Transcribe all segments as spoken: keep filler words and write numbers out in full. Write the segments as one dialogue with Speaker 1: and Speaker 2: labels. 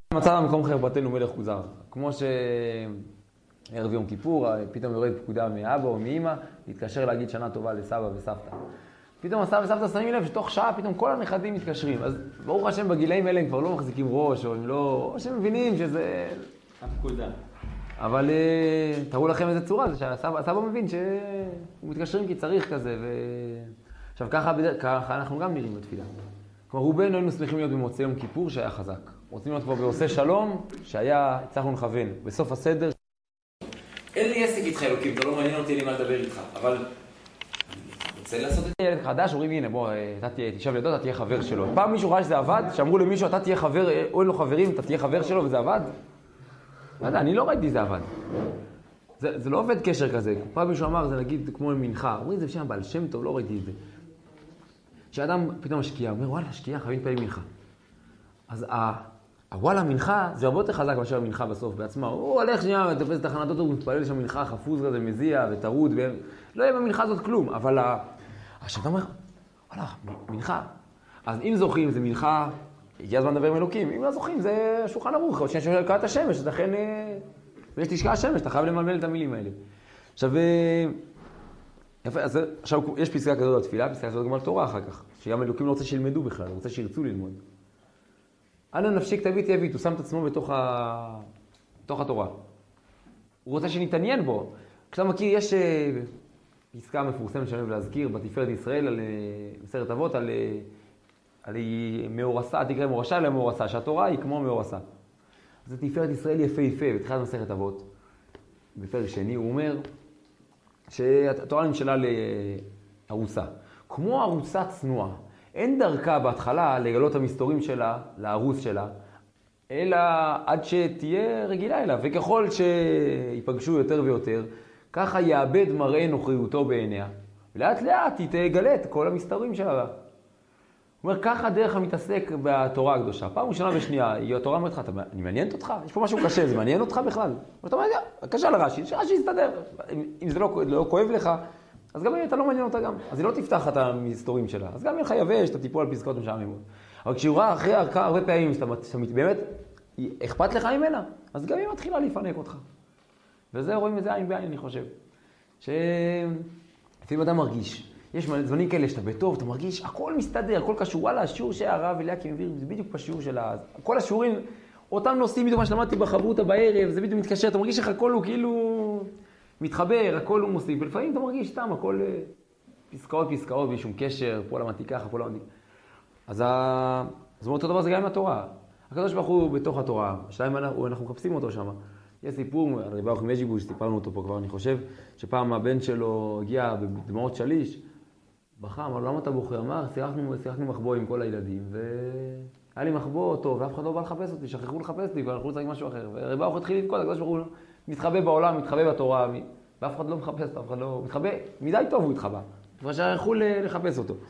Speaker 1: מצא במקום חרפתנו מלך כוזר. כמו שערב יום כיפור, פתאום יורד פקודה מאבא או מאמא, להתקשר להגיד שנה טובה לסבא וסבתא. פתאום הסבא וסבתא שמים לב שתוך שעה פתאום כל הנכדים מתקשרים. אז ברוך השם בגילאים האלה הם כבר לא מחזיקים ראש, או הם לא... או שהם מבינים שזה...
Speaker 2: הפקודה.
Speaker 1: אבל תראו לכם איזה צורה, זה שהסבא מבין שהוא מתקשרים כי צריך כזה. ו... עכשיו ככה, ככה אנחנו גם נראים בתפילה. כלומר רובנו היינו שמחים להיות במוצאי יום כיפור שהיה חזק. רוצים להיות כבר בעושה שלום שהיה, הצלחנו לכוון. בסוף הסדר... אין לי עסק איתך אלוקים, אתה לא מעניין אותי לי מה לדבר איתך, אבל... רוצה לעשות את זה? ילד חדש, אומרים, הנה, בוא, אתה תשב לידו, אתה תהיה חבר שלו. פעם מישהו ראה שזה עבד, שאמרו למישהו, אתה תהיה חבר, או אין לו חברים, אתה תהיה חבר שלו, וזה עבד? לא יודע, אני לא ראיתי זה עבד. זה, זה לא עובד קשר כזה. פעם מישהו אמר, זה נגיד כמו מנחה. אומרים, זה בשם בעל שם טוב, לא ראיתי את זה. כשאדם פתאום משקיע, אומר, וואלה, שקיע, חייבים להתפלל מנחה. אז הוואלה, מנחה, זה הרבה יותר חזק מאשר המנחה בסוף בעצמה. הוא הולך שנייה, תופס תחנת אוטו, הוא מתפלל שם מנחה חפוז כזה, מזיע וטרוד, לא יהיה במנחה הזאת כלום. אבל עכשיו אתה אומר, וואלה, מנחה. אז אם זוכים, זה מנחה, הגיע הזמן לדבר עם אלוקים. אם לא זוכים, זה שולחן ערוך. עוד שניה שקראת השמש, אז לכן, ויש תשקע השמש, אתה חייב למלמל את המילים האלה. עכשיו, יפה, אז עכשיו יש פסקה כזאת בתפילה, פסקה כזאת גם על תורה אחר כך, שגם אלוקים לא רוצה שילמדו בכלל, הוא רוצה שירצו ללמוד. אנא נפשי כתבי תביט, הוא שם את עצמו בתוך, ה... בתוך התורה. הוא רוצה שנתעניין בו. כשאתה מכיר, יש פסקה מפורסמת שאני אוהב להזכיר, בתפארת ישראל, על מסכת אבות, על, על מאורסה, תקרא מאורשה אלא מאורסה, שהתורה היא כמו מאורסה. אז תפארת ישראל יפה יפה, בתחילת מסכת אבות, בפרק שני, הוא אומר שהתורה נמשלה לערוסה. כמו ערוסה צנועה. אין דרכה בהתחלה לגלות המסתורים שלה, לערוס שלה, אלא עד שתהיה רגילה אליו. וככל שיפגשו יותר ויותר, ככה יאבד מראה נוכריותו בעיניה. ולאט לאט היא תגלה את כל המסתורים שלה. הוא אומר, ככה דרך המתעסק בתורה הקדושה. פעם ראשונה ושנייה, התורה אומרת לך, אני מעניינת אותך? יש פה משהו קשה, זה מעניין אותך בכלל? ואתה אומר, קשה לרש"י, שרש"י יסתדר. אם זה לא, לא כואב לך, אז גם אם אתה לא מעניין אותה גם. אז היא לא תפתח את המסתורים שלה. אז גם אם לך יבש, אתה תיפול על פסקאות משעממות. אבל כשהיא רואה אחרי הרבה פעמים, שאתה באמת, אכפת לך ממנה, אז גם היא מתחילה להיפנק אותך. וזה רואים את זה עין בעין, אני חושב. שלפעמים אדם מרגיש. יש זמנים כאלה שאתה בטוב, אתה מרגיש, הכל מסתדר, הכל קשור. וואלה, השיעור שהרב אליקים מביא, זה בדיוק בשיעור של ה... כל השיעורים, אותם נושאים בדיוק מה שלמדתי בחברותה בערב, זה בדיוק מתקשר, אתה מרגיש איך הכל הוא כאילו מתחבר, הכל הוא מוסיף. ולפעמים אתה מרגיש סתם, הכל פסקאות פסקאות, בלי שום קשר, פה למדתי ככה, פה למדתי. אז ה... אז אותו דבר זה גם עם התורה. הקדוש ברוך הוא בתוך התורה, השאלה אם אנחנו, אנחנו מחפשים אותו שם. יש סיפור, רבי ברוך מז'יבוש, סיפרנו אותו פה כבר, אני חושב, שפעם הבן שלו הגיע בדמעות שליש, בכה, אמר, למה אתה בוכה? אמר, שיחקנו, שיחקנו מחבוא עם כל הילדים, והיה לי מחבוא טוב, ואף אחד לא בא לחפש אותי, שכחו לחפש אותי, ואנחנו רוצים משהו אחר. ורבי ברוך התחיל לבכות, הקדוש ברוך הוא מתחבא בעולם, מתחבא בתורה, ואף אחד לא מחפש אותו, אף אחד לא... מתחבא, מדי טוב הוא התחבא, ושכחו לחפש אותו.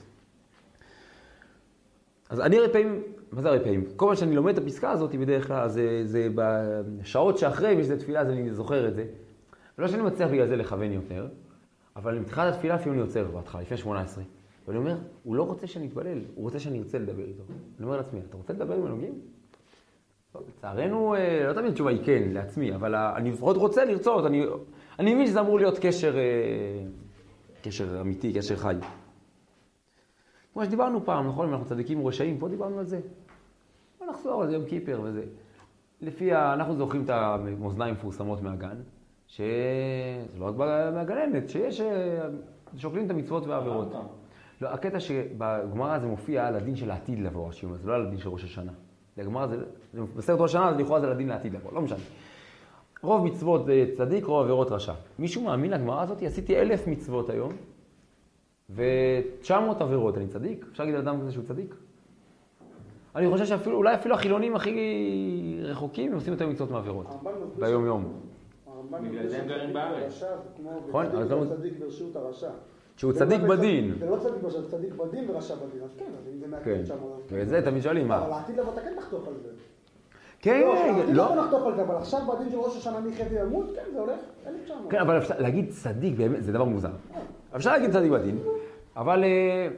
Speaker 1: אז אני הרבה פעמים, מה זה הרבה פעמים? כל פעם שאני לומד את הפסקה הזאת, בדרך כלל, זה, זה בשעות שאחרי, אם יש איזו תפילה, אז אני זוכר את זה. ולא שאני מצליח בגלל זה לכוון יותר, אבל מתחילת התפילה לפעמים אני יוצר בהתחלה, לפני שמונה עשרה. ואני אומר, הוא לא רוצה שאני אתפלל, הוא רוצה שאני ארצה לדבר איתו. אני אומר לעצמי, אתה רוצה לדבר עם אלוהים? לצערנו, לא תמיד התשובה היא כן, לעצמי, אבל אני לפחות רוצה לרצות. אני, אני מבין שזה אמור להיות קשר, קשר אמיתי, קשר חי. כמו שדיברנו פעם, נכון? אם אנחנו צדיקים רשעים, פה דיברנו על זה. בוא נחזור על זה יום כיפר וזה. לפי, אנחנו זוכרים את המאזניים מפורסמות מהגן, שזה לא רק מהגננת, שיש, שוקלים את המצוות והעבירות. לא, הקטע שבגמרא זה מופיע על הדין של העתיד לבוא, זה לא על הדין של ראש השנה. לגמרא זה, בסרט ראש השנה, זה לכאורה זה על הדין לעתיד לבוא, לא משנה. רוב מצוות זה צדיק, רוב עבירות רשע. מישהו מאמין לגמרא הזאת? עשיתי אלף מצוות היום, ו-תשע מאות עבירות, אני צדיק? אפשר להגיד על אדם כזה שהוא צדיק? אני חושב שאפילו, אולי אפילו החילונים הכי רחוקים, הם עושים יותר מצוות מעבירות, ביום יום.
Speaker 2: בגלל זה הם גרים בארץ.
Speaker 1: נכון?
Speaker 3: צדיק הוא צדיק ברשות הרשע.
Speaker 1: שהוא צדיק בדין.
Speaker 3: זה לא צדיק ברשות, צדיק בדין ורשע בדין, אז כן, אז אם זה מעטים שם...
Speaker 1: ואת זה תמיד שואלים מה.
Speaker 3: אבל העתיד לבוא אתה כן תחתוך על זה.
Speaker 1: כן,
Speaker 3: לא. לא נחתוך על זה, אבל עכשיו בדין של ראש השנה מי חייב ימות, כן, זה הולך אלף תשע מאות.
Speaker 1: כן, אבל להגיד צדיק באמת, זה דבר מוזר. אפשר להגיד צדיק בדין, אבל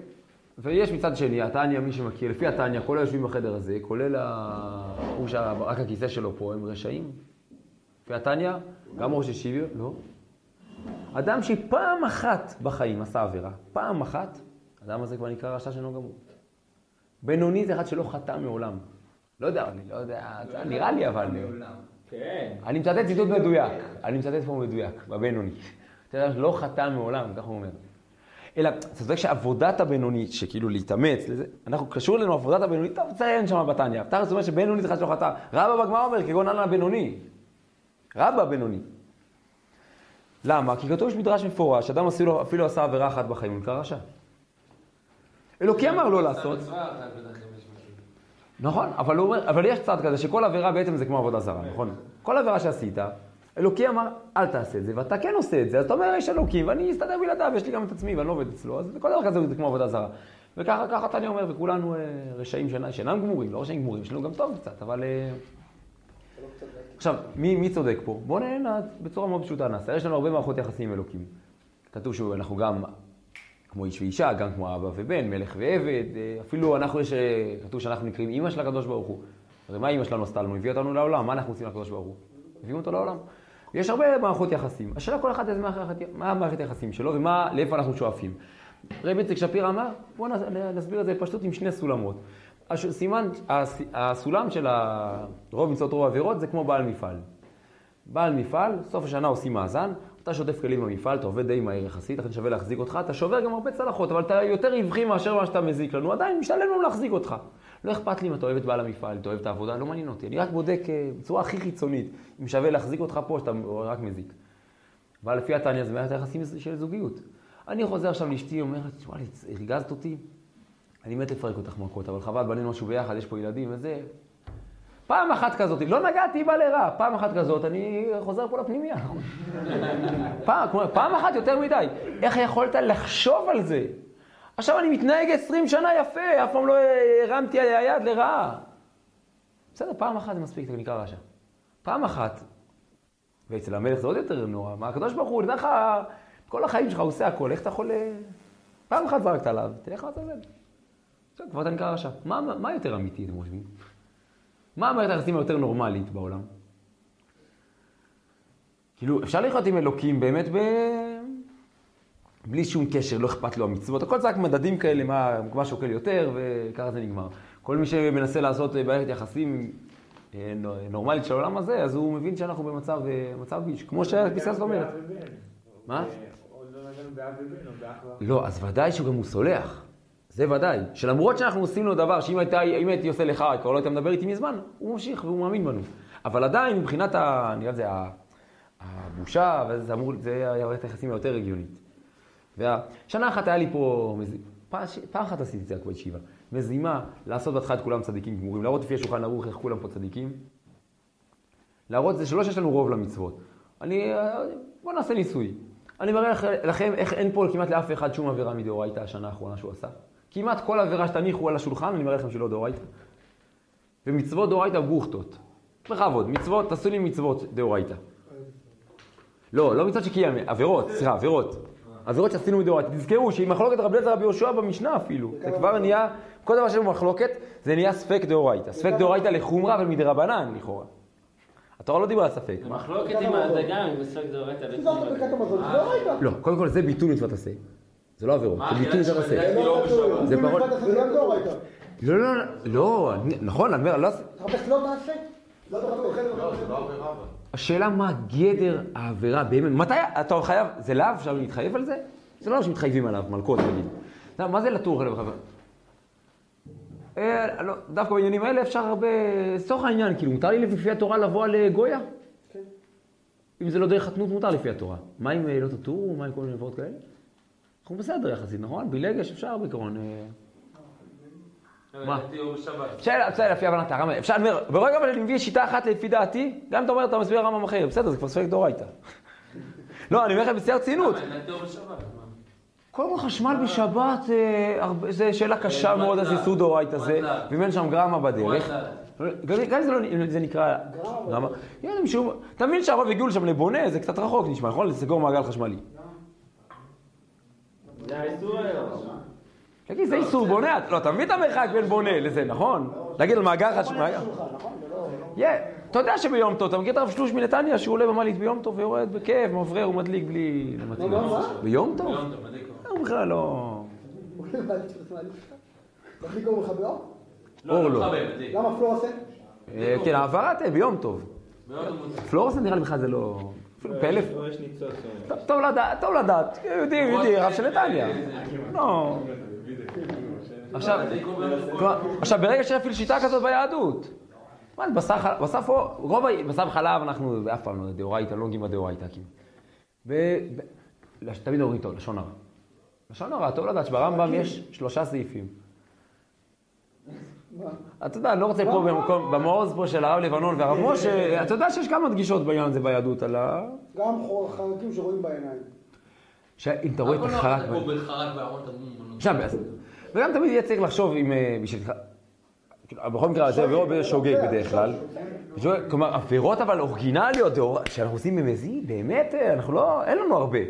Speaker 1: ויש מצד שני, התניא, מי שמכיר, לפי התניא, כל היושבים בחדר הזה, כולל הוא שרק הכיסא שלו פה, הם רשעים. לפי התניא, גם ראש ישיבה, לא. אדם שפעם אחת בחיים עשה עבירה, פעם אחת, אדם הזה כבר נקרא רשע שאינו גמור. בינוני זה אחד שלא חטא מעולם. לא יודע, אני לא יודע, נראה לי אבל.
Speaker 2: כן.
Speaker 1: אני מצטט ציטוט מדויק, אני מצטט פה מדויק, בבינוני. אתה יודע, לא חטא מעולם, ככה הוא אומר. אלא, אתה צודק שעבודת הבינונית, שכאילו להתאמץ לזה, אנחנו קשור לנו עבודת הבינונית, טוב, ציין שם בתניא. אתה זאת אומרת שבינונית זה אחד שלא חטא. רבא בגמרא אומר, כגון על הבינוני. רבא בינוני. למה? כי כתוב יש מדרש מפורש, אדם אפילו, אפילו עשה עבירה אחת בחיים, הוא נקרא רשע. אלוקי אמר לא לעשות. נכון, אבל, הוא אומר, אבל יש צד כזה שכל עבירה בעצם זה כמו עבודה זרה, נכון? כל עבירה שעשית, אלוקי אמר אל תעשה את זה, ואתה כן עושה את זה, אז אתה אומר יש אלוקים ואני אסתדר בלעדיו, יש לי גם את עצמי ואני לא עובד אצלו, אז כל דבר כזה זה כמו עבודה זרה. וככה, ככה אתה אני אומר, וכולנו רשעים שאינם גמורים, לא רשעים גמורים, יש לנו גם טוב קצת, אבל... עכשיו, מי, מי צודק פה? בואו נהנה בצורה מאוד פשוטה נעשה. יש לנו הרבה מערכות יחסים עם אלוקים. כתוב שאנחנו גם כמו איש ואישה, גם כמו אבא ובן, מלך ועבד. אפילו אנחנו יש, כתוב שאנחנו נקראים אמא של הקדוש ברוך הוא. הרי מה אמא שלנו עשתה לנו? הביא אותנו לעולם. מה אנחנו עושים לקדוש ברוך הוא? הביאו אותו לעולם. יש הרבה מערכות יחסים. השאלה כל אחד איזה מה המערכת היחסים שלו ומה, לאיפה אנחנו שואפים. רבי יצחק שפירא אמר, בואו נסביר את זה פשוט עם שני סולמות. הסימן, הסולם של רוב מצוות רוב עבירות זה כמו בעל מפעל. בעל מפעל, סוף השנה עושים מאזן, אתה שוטף כלים במפעל, אתה עובד די מהר יחסית, לכן שווה להחזיק אותך, אתה שובר גם הרבה צלחות, אבל אתה יותר רווחי מאשר מה שאתה מזיק לנו, עדיין משתלם לנו להחזיק אותך. לא אכפת לי אם אתה אוהב את בעל המפעל, אם אתה אוהב את העבודה, לא מעניין אותי. אני רק בודק בצורה הכי חיצונית, אם שווה להחזיק אותך פה, שאתה רק מזיק. אבל לפי התניא זה מערכת היחסים של זוגיות. אני חוזר עכשיו לאשתי, אומרת, וואי, הרגזת אותי. אני מת לפרק אותך מכות, אבל חבל, בנינו משהו ביחד, יש פה ילדים וזה. פעם אחת כזאת, לא נגעתי בה לרע, פעם אחת כזאת, אני חוזר פה לפנימיה. פעם, פעם אחת יותר מדי. איך יכולת לחשוב על זה? עכשיו אני מתנהג עשרים שנה יפה, אף פעם לא הרמתי היד לרעה. בסדר, פעם אחת זה מספיק, זה נקרא רשע. פעם אחת, ואצל המלך זה עוד יותר נורא, מה הקדוש ברוך הוא, נדע לך, כל החיים שלך עושה הכל, איך אתה יכול... פעם אחת זרקת עליו, תלך לך לזה. כבר אתה נקרא רשע. מה, מה יותר אמיתי, אתם חושבים? מה המערכת היחסים היותר נורמלית בעולם? כאילו, אפשר לחיות עם אלוקים באמת ב... בלי שום קשר, לא אכפת לו המצוות. הכל זה רק מדדים כאלה, מה, מה שוקל יותר, וככה זה נגמר. כל מי שמנסה לעשות מערכת יחסים נורמלית של העולם הזה, אז הוא מבין שאנחנו במצב, מצב ביש, כמו שהכיסא זאת אומרת. מה? לא, אז ודאי שהוא גם הוא סולח. זה ודאי, שלמרות שאנחנו עושים לו דבר, שאם הייתי, הייתי עושה לך, כבר לא היית מדבר איתי מזמן, הוא ממשיך והוא מאמין בנו. אבל עדיין, מבחינת ה... נראה זה, הבושה, וזה אמור, זה היה את היחסים היותר רגיונית. והשנה אחת היה לי פה, פעם, פעם אחת עשיתי את זה כבר ישיבה, מזימה, לעשות בהתחלה את כולם צדיקים גמורים, להראות לפי השולחן ערוך איך כולם פה צדיקים. להראות זה שלא שיש לנו רוב למצוות. אני, בוא נעשה ניסוי. אני מראה לכם איך אין פה כמעט לאף אחד שום עבירה מדאורייתא השנה האחרונה שהוא עשה. כמעט כל עבירה שתניחו על השולחן, אני מראה לכם שלא דאורייתא. ומצוות דאורייתא בוכתות. בכבוד, מצוות, תעשו לי מצוות דאורייתא. לא, לא מצוות שקיים, עבירות, סליחה, עבירות. עבירות שעשינו מדאורייתא. תזכרו שהיא מחלוקת רבי אליעזר רבי יהושע במשנה אפילו. זה כבר נהיה, כל דבר שיש במחלוקת, זה נהיה ספק דאורייתא. ספק דאורייתא לחומרה ומדרבנן לכאורה. התורה לא דיברה על ספק.
Speaker 2: מחלוקת עם הדגה, עם ספק דאורייתא.
Speaker 1: לא, קודם כל זה ביטול מצוות עשה. זה לא עבירות, זה ביטוי יותר עשה. זה פחות... לא, לא, לא, נכון, אני אומר, לא...
Speaker 3: תחפש לא תעשה? לא,
Speaker 2: לא,
Speaker 1: השאלה מה גדר העבירה באמת, מתי אתה חייב, זה לאו אפשר להתחייב על זה? זה לא לאו שמתחייבים עליו, מלכות תגיד. מה זה לטור עליו חבר? דווקא בעניינים האלה אפשר הרבה, סוך העניין, כאילו מותר לי לפי התורה לבוא על גויה? כן. אם זה לא דרך חתנות מותר לפי התורה. מה אם לא תטור, מה עם כל מיני עברות כאלה? אנחנו בסדר יחסית, נכון? בלגש אפשר בעיקרון. מה? שאלה, בסדר, לפי הבנת הרמב"ם. אפשר, אני אומר, ברגע אבל אני מביא שיטה אחת לפי דעתי, גם אתה אומר, אתה מסביר הרמב"ם אחר. בסדר, זה כבר ספק דאורייתא. לא, אני אומר לכם בשיא הרצינות. כל כך חשמל בשבת, זה שאלה קשה מאוד, אז איסור דאורייתא זה, ואם אין שם גרמה בדרך. גם זה נקרא גרמה. אתה מבין שהרוב הגיעו לשם לבונה, זה קצת רחוק נשמע, נכון? לסגור מעגל חשמלי.
Speaker 2: זה האיסור היום.
Speaker 1: תגיד, זה איסור בונה, לא, אתה מבין את המרחק בין בונה לזה, נכון? להגיד על מאגר חשמל. אתה יודע שביום טוב, אתה מכיר את הרב שלוש מנתניה שהוא עולה במעלית ביום טוב ויורד בכיף, מברר ומדליק בלי... ביום טוב? הוא בכלל לא...
Speaker 3: מדליק אור לך באור?
Speaker 1: אור לא.
Speaker 3: למה פלורסנט?
Speaker 1: כן, העברת ביום טוב. פלורסנט נראה לי בכלל זה לא... פלף. טוב לדעת, טוב לדעת. יודעים, יודעים, רב של נתניה. לא. עכשיו, ברגע שאפילו שיטה כזאת ביהדות, בסוף רוב בשר וחלב אנחנו אף פעם לא דאורייתא, לא נוגעים בדאורייתא. תמיד אומרים טוב, לשון הרע. לשון הרע, טוב לדעת שברמב"ם יש שלושה סעיפים. אתה יודע, אני לא רוצה פה במעוז פה של הרב לבנון והרב משה, אתה יודע שיש כמה דגישות בעניין הזה ביהדות על ה...
Speaker 3: גם חרקים שרואים בעיניים.
Speaker 1: אם אתה רואה את החרק...
Speaker 2: אבל לא בחרק בארון תמון.
Speaker 1: שם, וגם תמיד יהיה צריך לחשוב אם... בכל מקרה, זה עבירות שוגג בדרך כלל. כלומר, עבירות אבל אורגינליות, שאנחנו עושים במזיד, באמת, אנחנו לא... אין לנו הרבה.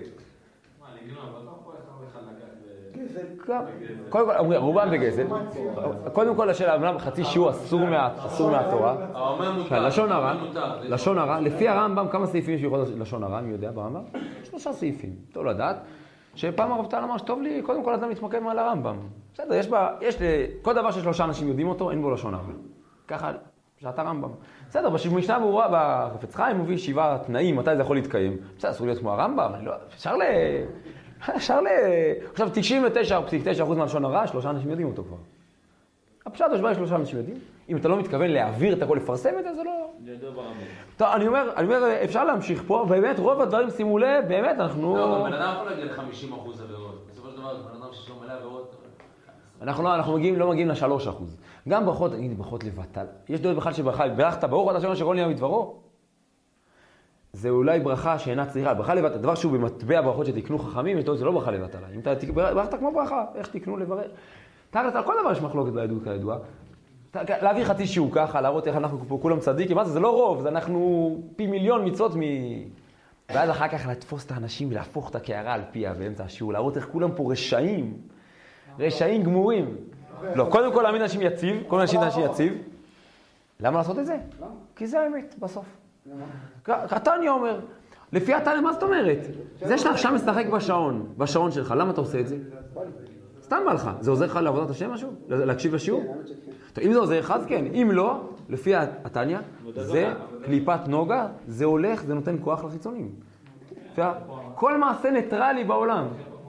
Speaker 1: קודם כל, אומרים, רובם בגזל. קודם כל, השאלה, אמנם חצי שיעור אסור מהתורה. לשון הרע, לשון הרע, לפי הרמב"ם, כמה סעיפים יש ביכולת לשון הרע, אני יודע ברמב"ם? שלושה סעיפים, טוב לדעת. שפעם הרב טל אמר שטוב לי, קודם כל אדם מתמקד מעל הרמב"ם. בסדר, יש בה, יש כל דבר ששלושה אנשים יודעים אותו, אין בו לשון הרע. ככה, שעת הרמב"ם. בסדר, במשנה ברורה, בחפץ חיים מביא שבעה תנאים, מתי זה יכול להתקיים. בסדר, אסור להיות כמו הרמב"ם, אפשר ל... אפשר ל... עכשיו, תשעים ותשע נקודה תשע אחוז מהלשון הרע, שלושה אנשים יודעים אותו כבר. הפשט השבעה שלושה אנשים יודעים. אם אתה לא מתכוון להעביר את הכל, לפרסם את זה, זה לא... טוב, אני אומר, אני אומר, אפשר להמשיך פה, באמת, רוב הדברים, שימו לב, באמת, אנחנו...
Speaker 2: לא, בן אדם יכול להגיע ל-חמישים אחוז עבירות. בסופו של דבר, בן אדם שיש לו מלא עבירות...
Speaker 1: אנחנו לא, אנחנו מגיעים, לא מגיעים ל-שלושה אחוז. גם ברכות, אני ברכות לבטל. יש דעות בכלל שברכת, ברכת ברוך אתה שם שכל נהיה מדברו. זה אולי ברכה שאינה צריכה, ברכה לבטל, דבר שהוא במטבע ברכות שתקנו חכמים, זה לא ברכה לבטל. אם אתה ברכת כמו ברכה, איך תקנו לברך? תכלס, על כל דבר יש מחלוקת ביהדות כידוע. להביא חצי שיעור ככה, להראות איך אנחנו פה כולם צדיקים, מה זה? זה לא רוב, זה אנחנו פי מיליון מצוות מ... ואז אחר כך לתפוס את האנשים ולהפוך את הקערה על פיה באמצע השיעור, להראות איך כולם פה רשעים, רשעים גמורים. לא, קודם כל להאמין אנשים יציב, קודם אנשים אנשים יציב. למה לעשות את זה? כי זה האמת, בסוף. התניא אומר, לפי התניא, מה זאת אומרת? זה שאתה עכשיו משחק בשעון, בשעון שלך, למה אתה עושה את זה? סתם בא לך, זה עוזר לך לעבודת השם משהו? להקשיב לשיעור? טוב, אם זה עוזר לך, אז כן. אם לא, לפי התניא, זה קליפת נוגה, זה הולך, זה נותן כוח לחיצונים. כל מעשה ניטרלי בעולם.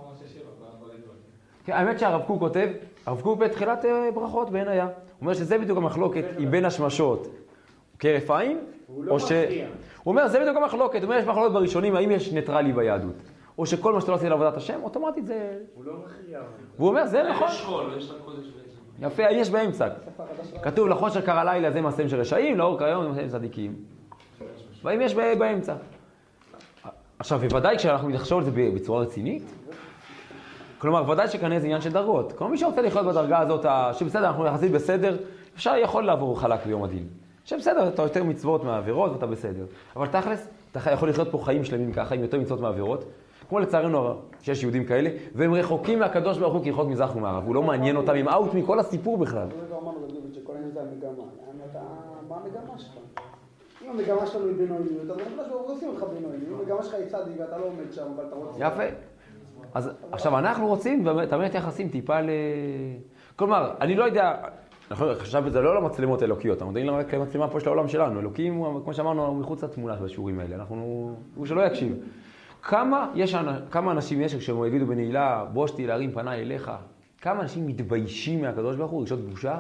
Speaker 1: האמת שהרב קוק כותב, הרב קוק בתחילת ברכות בעין היה. הוא אומר שזה בדיוק המחלוקת עם בין השמשות כרף עין, או ש... הוא אומר, זה בדיוק המחלוקת, הוא אומר, יש מחלוקת בראשונים, האם יש ניטרלי ביהדות. או שכל מה שאתה לא עושה לעבודת השם, אוטומטית זה...
Speaker 4: הוא לא מכריע.
Speaker 1: והוא אומר, זה נכון.
Speaker 2: יש חול, יש לך קודש בעצם.
Speaker 1: יפה, יש באמצע. כתוב, לחושר קרא לילה זה מעשים של רשעים, לאור קריון זה מעשים של צדיקים. והאם יש באמצע. עכשיו, בוודאי כשאנחנו נחשוב על זה בצורה רצינית, כלומר, ודאי שכנראה זה עניין של דרגות. כלומר, מי שרוצה לחיות בדרגה הזאת, שבסדר, אנחנו יחסית בסדר, אפשר יכול לעבור חלק ביום הדין. שבסדר, אתה יותר מצוות מהעבירות ואתה בסדר. אבל תכלס, אתה יכול לחיות פה חיים שלמים ככה, עם יותר מצוות מהעבירות. כמו לצערנו שיש יהודים כאלה, והם רחוקים מהקדוש ברוך הוא כרחוק מזרח ומערב. הוא לא מעניין אותם, הם אאוט מכל הסיפור בכלל.
Speaker 3: לא אמרנו לדוד שכל העניין זה המגמה. מה המגמה שלך? אם המגמה שלנו היא בינוניות, אז אני חושב שעושים אותך בינוניות. אם המגמה שלך היא צדיק ואתה לא עומד שם, אבל אתה רוצה...
Speaker 1: יפה. אז עכשיו אנחנו רוצים, תמיד יחסים טיפה ל... כלומר, אני לא יודע, עכשיו זה לא למצלמות אלוקיות, אנחנו יודעים רק למצלמה פה של העולם שלנו. אלוקים הוא, כמו שאמרנו, הוא מחוץ לתמונה בשיעורים האלה. אנחנו... הוא שלא יקשיב. כמה, יש, כמה אנשים יש כשהם יגידו בנעילה, בושתי להרים פניי אליך, כמה אנשים מתביישים מהקדוש ברוך הוא, רגשות בושה?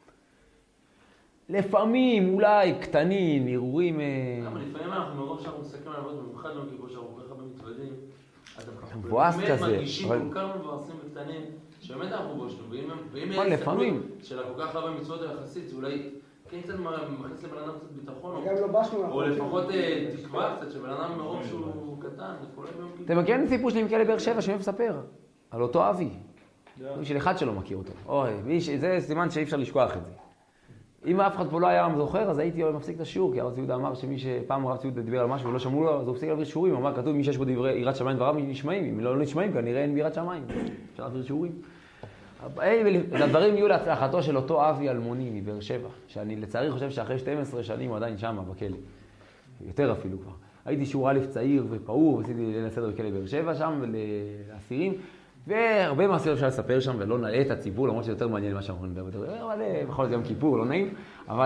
Speaker 1: לפעמים, אולי, קטנים, הרהורים...
Speaker 2: כמה, לפעמים אנחנו מרוב שאנחנו מסתכלים על עבוד, במיוחד לא כאילו שאנחנו כל כך הרבה מתוודים,
Speaker 1: מבואס כזה.
Speaker 2: באמת מרגישים כל כך מבואסים וקטנים, שבאמת אנחנו בושנו, ואם אין הסתכלות של כל כך הרבה מצוות היחסית, זה אולי... כן, קצת מכניס לבן אדם קצת ביטחון, או לפחות תקווה קצת, שבן אדם מרוב שהוא קטן, זה כולל ביום כיפור.
Speaker 1: אתם מכירים סיפור שלי מכאלה באר שבע שאני מספר? על אותו אבי. של אחד שלא מכיר אותו. אוי, זה סימן שאי אפשר לשכוח את זה. אם אף אחד פה לא היה זוכר, אז הייתי מפסיק את השיעור, כי הרב ציודה אמר שמי שפעם הרב ציודה דיבר על משהו ולא שמעו לו, אז הוא הפסיק להעביר שיעורים. הוא אמר, כתוב, מי שיש בו דברי יראת שמיים דבריו נשמעים. אם לא נשמעים, כנראה אין ביראת שמיים. אפשר להעביר שיעורים. הדברים יהיו להצלחתו של אותו אבי אלמוני מבאר שבע, שאני לצערי חושב שאחרי שתים עשרה שנים הוא עדיין שם בכלא. יותר אפילו כבר. הייתי שיעור א' צעיר ופעור, עשיתי ליל הסדר בכלא באר שבע שם, לאסירים, והרבה מעשיות אפשר לספר שם, ולא נעלה את הציבור, למרות שזה יותר מעניין מה שאנחנו נדבר, אבל בכל זאת יום כיפור, לא נעים, אבל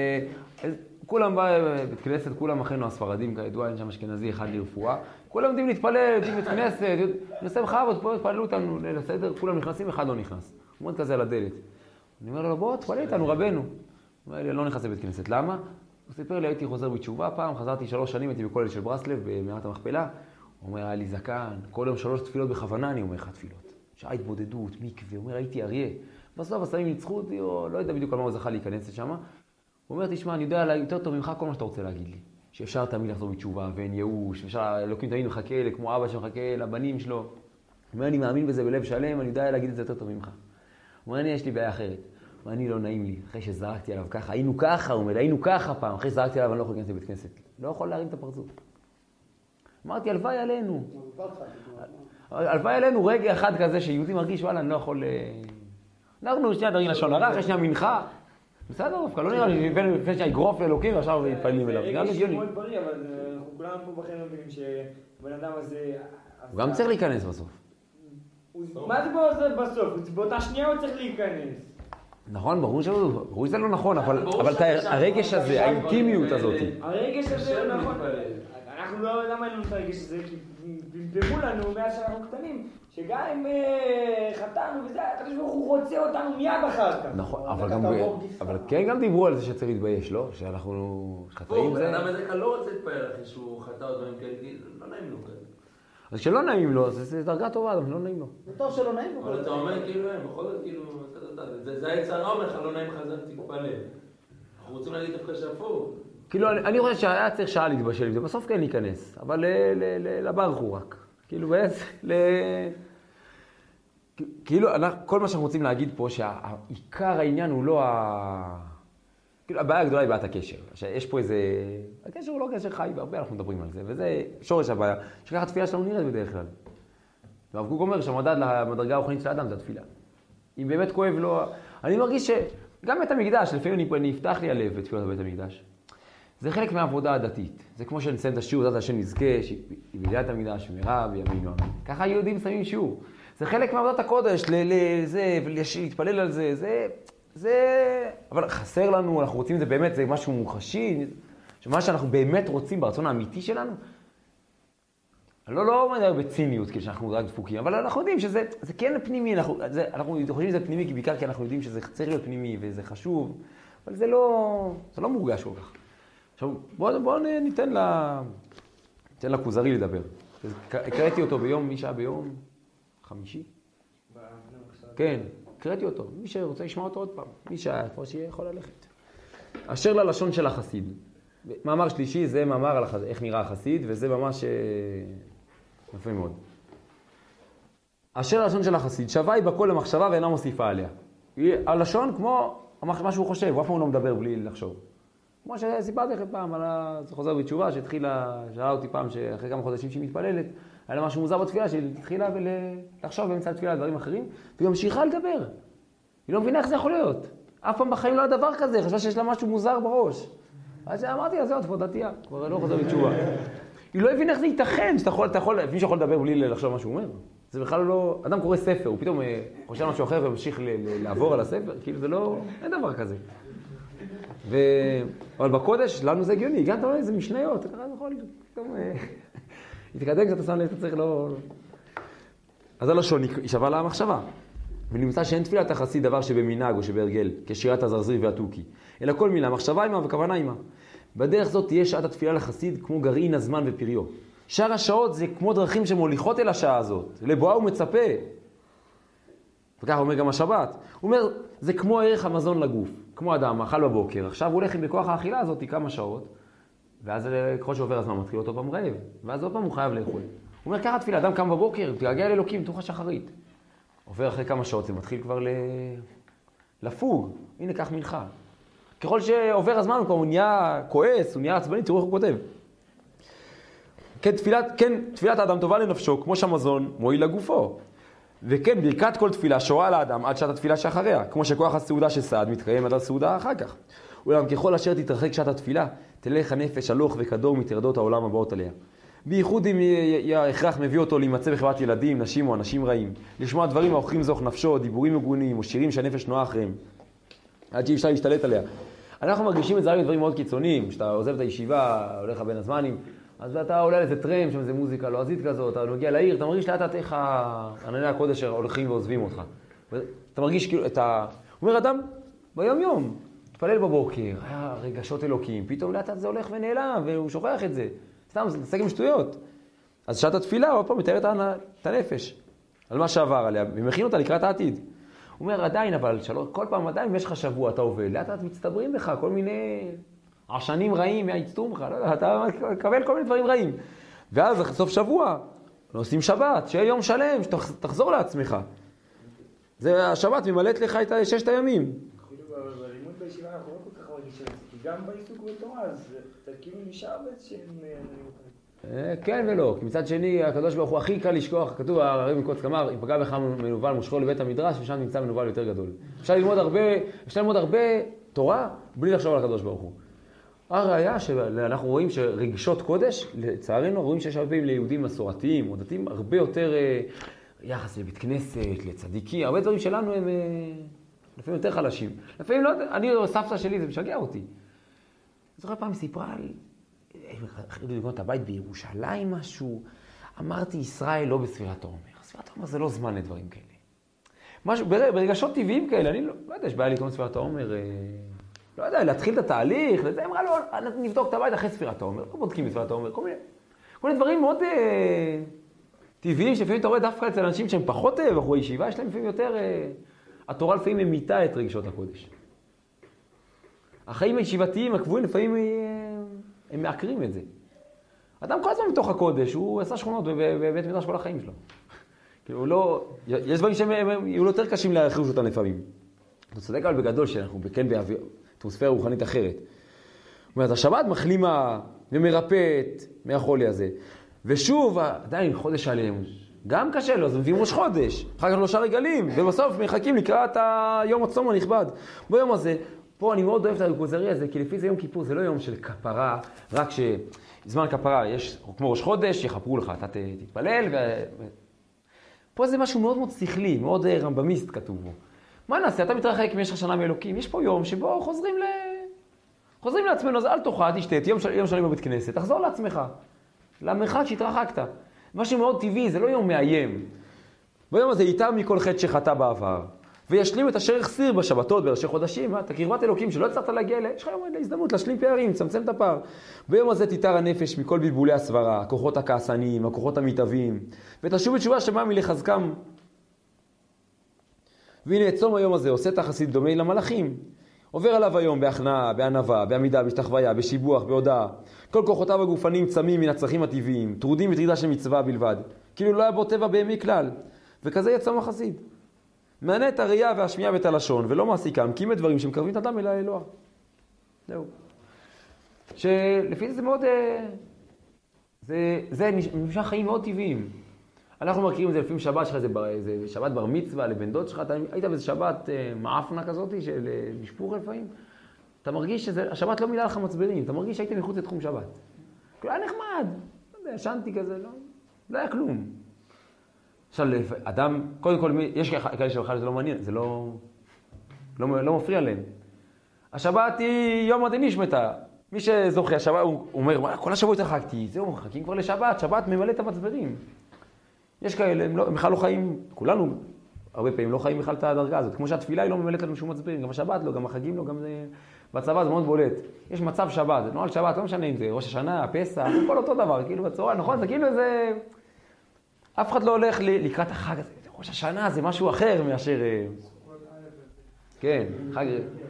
Speaker 1: כולם בבית כנסת, כולם אחינו הספרדים, כידוע, אין שם אשכנזי אחד לרפואה, כולם יודעים להתפלל, יודעים בית כנסת, נושא בחבות, פה התפללו אותנו ליל הסדר, כולם נכנסים, אחד לא נכנס. הוא אומר כזה על הדלת. אני אומר לו, בוא, תפלל איתנו, רבנו. הוא אומר לי, לא נכנס לבית כנסת, למה? הוא סיפר לי, הייתי חוזר בתשובה פעם, חזרתי שלוש שנים, הייתי בכולל של ברסלב, במערת המכפלה. הוא אומר, היה לי זקן, כל יום שלוש תפילות בכוונה, אני אומר לך תפילות. שעה התבודדות, מקווה, הוא אומר, הייתי אריה. בסוף הסמים ניצחו אותי, או לא יודע בדיוק על מה הוא זכה להיכנס לשם. הוא אומר, תשמע, אני יודע יותר טוב ממך כל מה שאתה רוצה להגיד לי. שאפשר תמיד לחזור בתשובה, ואין ייאוש, ואפשר, אלוקים תמיד מחכה כמו אבא שמחכה לבנים שלו. הוא אומר, אני מאמין בזה בלב שלם, אני יודע להגיד את זה יותר טוב ממך. הוא אומר, אני יש לי בעיה אחרת. ואני לא נעים לי, אחרי שזרקתי עליו ככה, היינו ככה, הוא אומר, היינו ככה פעם, אחרי שזרקתי עליו אני לא יכול להיכנס לבית כנסת. לא יכול להרים את הפרצוף. אמרתי, הלוואי עלינו. הלוואי עלינו רגע אחד כזה שיהודי מרגיש, וואלה, אני לא יכול... אנחנו שנייה דברים לשון הרע, אחרי שנייה מנחה. בסדר, דווקא לא נראה לי, לפני שהאגרוף לאלוקים, ועכשיו מתפעלים אליו.
Speaker 4: רגע יש מאוד בריא, אבל אנחנו כולנו פה בחיים מבינים שבן אדם הזה...
Speaker 1: הוא גם צריך להיכנס בסוף.
Speaker 4: מה זה בסוף? באותה שנייה הוא צריך להיכנס.
Speaker 1: נכון, ברור שזה לא נכון, אבל הרגש הזה, האינטימיות הזאת.
Speaker 4: הרגש הזה הוא נכון. אנחנו לא יודעים מה לנו את הרגש הזה, כי בלבלו לנו מאז שאנחנו קטנים, שגם אם חטאנו וזה, הקדוש ברוך הוא רוצה אותנו מיד אחר כך.
Speaker 1: נכון, אבל כן גם דיברו על זה שצריך להתבייש, לא? שאנחנו חטאים זה...
Speaker 2: בוא, אדם בדרך כלל לא רוצה להתפעל אחרי שהוא חטא או דברים כאלה, כי לא נעים לו כאלה.
Speaker 1: אז כשלא נעים לו, זו דרגה טובה, אבל לא נעים לו.
Speaker 3: זה טוב שלא נעים לו.
Speaker 2: אבל אתה אומר כאילו, בכל זאת כאילו, זה היצרה אומר לך, לא נעים לך, זה תתפלל. אנחנו רוצים להגיד דווקא שהפוך.
Speaker 1: כאילו, אני חושב שהיה צריך שעה להתבשל עם זה, בסוף כן להיכנס, אבל לברך הוא רק. כאילו, בעצם, כאילו, כל מה שאנחנו רוצים להגיד פה, שהעיקר העניין הוא לא ה... כאילו, הבעיה הגדולה היא בעיית הקשר. יש פה איזה... הקשר הוא לא קשר חי, והרבה אנחנו מדברים על זה, וזה שורש הבעיה, שככה התפילה שלנו נראית בדרך כלל. והרב קוק אומר שהמדד למדרגה הרוחנית של האדם זה התפילה. אם באמת כואב לו... אני מרגיש שגם בית המקדש, לפעמים אני נפתח לי הלב בתפילות בבית המקדש. זה חלק מהעבודה הדתית. זה כמו שנסיים את השיעור, זאת השם נזכה, שיביליה את המקדש, מירה וימינו אמן. ככה יהודים שמים שיעור. זה חלק מעבודת הקודש, לזה, להתפלל על זה, זה... זה... אבל חסר לנו, אנחנו רוצים את זה באמת, זה משהו מוחשי, שמה שאנחנו באמת רוצים ברצון האמיתי שלנו. לא, לא מדבר בציניות, כאילו שאנחנו רק דפוקים, אבל אנחנו יודעים שזה זה כן פנימי, אנחנו, זה, אנחנו חושבים שזה פנימי, כי בעיקר כי אנחנו יודעים שזה צריך להיות פנימי וזה חשוב, אבל זה לא, זה לא מורגש כל כך. עכשיו, בואו בוא ניתן לה, ניתן לכוזרי לדבר. הקראתי אותו ביום, מי שהיה ביום חמישי? כן. קראתי אותו, מי שרוצה לשמוע אותו עוד פעם, מי שהיה פה שיהיה יכול ללכת. אשר ללשון של החסיד. מאמר שלישי זה מאמר על החסיד, איך נראה החסיד, וזה ממש יפה מאוד. אשר ללשון של החסיד, שווה היא בכל למחשבה ואינה מוסיפה עליה. הלשון כמו מה שהוא חושב, הוא אף פעם לא מדבר בלי לחשוב. כמו שסיפרתי לכם פעם על החוזר בתשובה, שהתחילה, שאלה אותי פעם שאחרי כמה חודשים שהיא מתפללת, היה לה משהו מוזר בתפילה, שהיא התחילה לחשוב באמצע התפילה על דברים אחרים, והיא ממשיכה לדבר. היא לא מבינה איך זה יכול להיות. אף פעם בחיים לא היה דבר כזה, חשבה שיש לה משהו מוזר בראש. אז אמרתי, אז זהו, תפות דתייה, כבר לא חוזר בתשובה. היא לא הבינה איך זה ייתכן, שאתה יכול, אתה יכול, מי שיכול לדבר בלי לחשוב מה שהוא אומר. זה בכלל לא, אדם קורא ספר, הוא פתאום חושב משהו אחר וממשיך לעבור על הספר, כאילו זה לא, אין דבר כזה. ו... אבל בקודש, לנו זה הגיוני, הגעת אולי איזה משניות, אתה יכול, פתאום... התקדם קצת, אתה שם לב, אתה צריך לא... אז הלשון היא שווה לה המחשבה. ונמצא שאין תפילת החסיד דבר שבמנהג או שבהרגל, כשירת הזרזיר והתוכי, אלא כל מילה, מחשבה עימה וכוונה עימה. בדרך זאת תהיה שעת התפילה לחסיד כמו גרעין הזמן ופריו. שאר השעות זה כמו דרכים שמוליכות אל השעה הזאת, לבואה הוא מצפה. וכך אומר גם השבת. הוא אומר, זה כמו ערך המזון לגוף, כמו אדם, אכל בבוקר, עכשיו הוא הולך עם בכוח האכילה הזאת כמה שעות, ואז ככל שעובר הזמן מתחיל אותו פעם רעב, ואז עוד פעם הוא חייב לאכול. הוא אומר, ככה תפילה, אדם קם בבוקר, תגעגע לאלוקים, תוך השחרית. עובר אחרי כמה שעות, זה מתחיל כבר ל... לפוג. הנה, כך מנחה. ככל שעובר הזמן, הוא כבר נהיה כועס, הוא נהיה עצבני, תראו איך הוא כותב. כן, תפילת, כן, תפילת האדם טובה לנפשו, כמו שהמזון מועיל לגופו. וכן, ברכת כל תפילה שורה לאדם עד שעת התפילה שאחריה, כמו שכוח הסעודה של סעד מתקיים עד הסעודה אחר כך. אולם ככל אשר תתרחק שעת התפילה, תלך הנפש הלוך וכדור מטרדות העולם הבאות עליה. בייחוד אם ההכרח מביא אותו להימצא בחברת ילדים, נשים או אנשים רעים, לשמוע דברים האוכרים זוך נפשו, דיבורים מגונים או שירים שהנפש נועה אחריהם, עד שאי אפשר להשתלט עליה. אנחנו מרגישים את זה רק בדברים מאוד קיצוניים, כשאתה עוזב את הישיבה, הולך בין הזמנים, אז אתה עולה לאיזה טרם, שם איזה מוזיקה לועזית כזאת, אתה מגיע לעיר, אתה מרגיש לאט לאט איך ענני הקודש הולכים ועוזבים אותך. אתה מרגיש כאילו את ה... הוא אומר, אדם, ביום יום, תפלל בבוקר, היה רגשות אלוקים, פתאום לאט לאט זה הולך ונעלם, והוא שוכח את זה. סתם, זה נעשה עם שטויות. אז שעת התפילה, עוד פעם, מתאר את הנפש, על מה שעבר עליה, ומכין אותה לקראת העתיד. הוא אומר, עדיין, אבל שלוש, כל פעם עדיין, במשך השבוע אתה עובד, לאט לאט מצטברים בך, כל מיני עשנים רעים מהצטום לך, לא יודע, אתה מקבל כל מיני דברים רעים. ואז, סוף שבוע, עושים שבת, שיהיה יום שלם, שתחזור לעצמך. זה השבת ממלאת לך את ששת הימים.
Speaker 4: בלימוד בישיבה אנחנו לא כל כך מרגישים, כי גם בעיסוק בתורה, אז אתה כאילו נשאר באיזשהם...
Speaker 1: כן ולא, כי מצד שני, הקדוש ברוך הוא הכי קל לשכוח, כתוב, הרב מקוצק אמר, אם פגע בך מנוול מושכו לבית המדרש, ושם נמצא מנוול יותר גדול. אפשר ללמוד הרבה, אפשר ללמוד הרבה תורה, בלי לחשוב על הקדוש ברוך הוא. הראיה שאנחנו רואים שרגשות קודש, לצערנו, רואים שיש הרבה פעמים ליהודים מסורתיים, או דתיים, הרבה יותר יחס לבית כנסת, לצדיקי, הרבה דברים שלנו הם לפעמים יותר חלשים. לפעמים לא, אני, סבתא שלי, זה משגע אותי. זוכר פעם סיפרה על... החליטו לקנות את הבית בירושלים משהו, אמרתי ישראל לא בספירת העומר. ספירת העומר זה לא זמן לדברים כאלה. משהו, ברגשות טבעיים כאלה, אני לא, לא יודע, יש בעיה לקנות ספירת העומר, אה, לא יודע, להתחיל את התהליך, וזה אמרה לו, נבדוק את הבית אחרי ספירת העומר, לא בודקים בספירת העומר, כל מיני, כל מיני דברים מאוד אה, טבעיים, שלפעמים אתה רואה דווקא אצל אנשים שהם פחות אה, בחורי ישיבה, יש להם לפעמים יותר, אה, התורה לפעמים ממיתה את רגשות הקודש. החיים הישיבתיים, הקבועים, לפעמים אה, הם מעקרים את זה. אדם כל הזמן מתוך הקודש, הוא עשה שכונות בבית מדרש כל החיים שלו. כאילו, לא, יש דברים שהם יהיו יותר קשים להחריש אותם לפעמים. אתה צודק אבל בגדול שאנחנו כן באטמוספירה רוחנית אחרת. זאת אומרת, השבת מחלימה ומרפאת מהחולי הזה. ושוב, עדיין חודש עליהם, גם קשה לו, אז מביאים ראש חודש, אחר כך לא שער רגלים, ובסוף מחכים לקראת היום הצום הנכבד. ביום הזה, פה אני מאוד אוהב את הגוזרי הזה, כי לפי זה יום כיפור זה לא יום של כפרה, רק שזמן כפרה יש, כמו ראש חודש, יחפרו לך, אתה תתפלל, ו... פה זה משהו מאוד מאוד שכלי, מאוד רמב"מיסט כתוב בו. מה נעשה? אתה מתרחק במשך שנה מאלוקים, יש פה יום שבו חוזרים ל... חוזרים לעצמנו, אז אל תאכל, תשתת, יום, של... יום שלם בבית כנסת, תחזור לעצמך, למרחק שהתרחקת. משהו מאוד טבעי, זה לא יום מאיים. ביום הזה ייתם מכל חטא שחטא בעבר. וישלים את אשר החסיר בשבתות, בראשי חודשים, את הקרבת אלוקים שלא הצלחת להגיע אליה, יש לך יום להזדמנות להשלים פערים, צמצם את הפער. ביום הזה תיתר הנפש מכל בלבולי הסברה, הכוחות הכעסניים, הכוחות המתאבים, ותשוב בתשובה שמה מלחזקם. והנה, צום היום הזה עושה תחסית דומה למלאכים. עובר עליו היום בהכנעה, בענווה, בעמידה, בהשתחוויה, בשיבוח, בהודעה. כל כוחותיו הגופניים צמים מן הצרכים הטבעיים, טרודים בתרידה של מצווה בלבד, כאילו לא היה בו טבע בימי כלל. וכזה יהיה צום החסיד. מענה את הראייה והשמיעה ואת הלשון, ולא מעסיקם, כי אם דברים שמקרבים את אדם אל האלוה. זהו. שלפי זה זה מאוד... זה, זה נמשך חיים מאוד טבעיים. אנחנו מכירים את זה לפעמים שבת שלך, זה, זה שבת בר מצווה לבן דוד שלך, אתה היית באיזה שבת מעפנה כזאת של משפוך לפעמים, אתה מרגיש שהשבת לא מילא לך מצברים, אתה מרגיש שהיית מחוץ לתחום שבת. כאילו היה נחמד, לא יודע, שנתי כזה, לא, לא היה כלום. עכשיו, אדם, קודם כל, יש כאלה שבכלל זה לא מעניין, זה לא, לא, לא מפריע להם. השבת היא יום עד נשמתה. מי שזוכה, השבת, הוא אומר, כל השבוע התרחקתי, זהו, מחכים כבר לשבת, שבת ממלא את המצברים. יש כאלה, הם, לא, הם בכלל לא חיים, כולנו הרבה פעמים לא חיים בכלל את הדרגה הזאת. כמו שהתפילה היא לא ממלאת לנו שום מצברים, גם השבת לא, גם החגים לא, גם זה... בצבא זה מאוד בולט. יש מצב שבת, זה נועל שבת, לא משנה אם זה ראש השנה, פסח, כל אותו דבר, כאילו בצורה, נכון? זה כאילו איזה... אף אחד לא הולך לקראת החג הזה. ראש השנה זה משהו אחר מאשר... כן, חג...